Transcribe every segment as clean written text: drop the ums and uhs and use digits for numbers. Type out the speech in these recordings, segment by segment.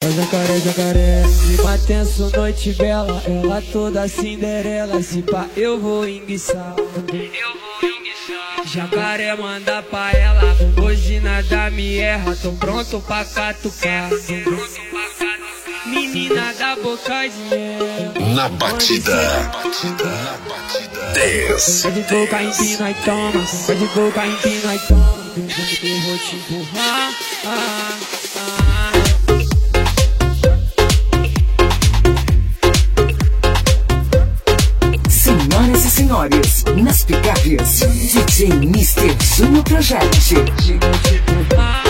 jacaré, jacaré. Clima tenso, noite bela, ela toda Cinderela. Se pá, eu vou enguiçar. Jacaré manda pra ela, hoje nada me erra. Tô pronto pra catucar. Menina da boca de mel. Na batida. Dance. Pode boca, empina e toma. Pode boca, empina e toma. Eu vou te empurrar. Senhoras e senhores, nas picapes, DJ Mr. Júnior Project. Eu vou te empurrar.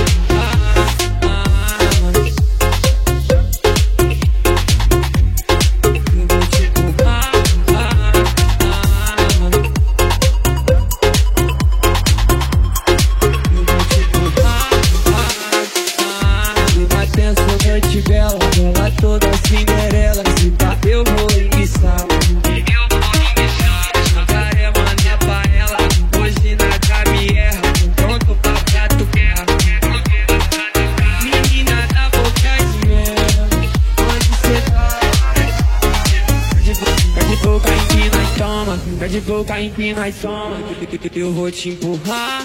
Noite bela, ela toda Cinderela. Se pá, eu vou enguiçar. Jacaré manda pra ela, hoje nada me erra. Pronto pra catucar. Menina da boca de mel, onde cê tá? Pede boca, empina e toma. Pede boca, empina e toma. Eu vou te empurrar.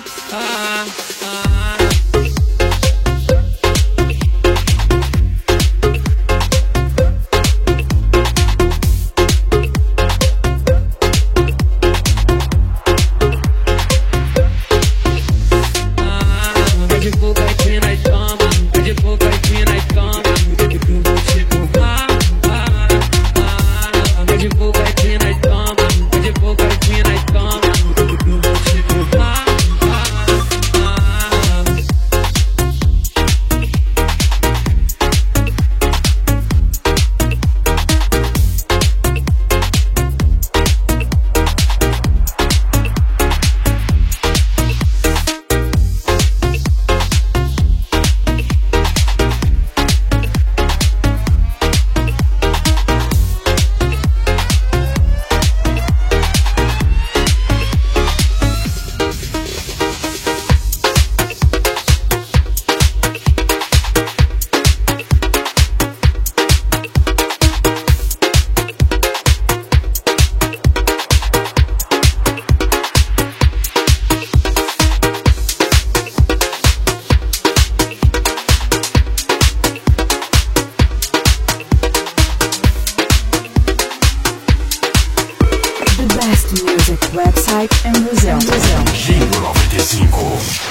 Best Music Website em Brazil. Giro 95.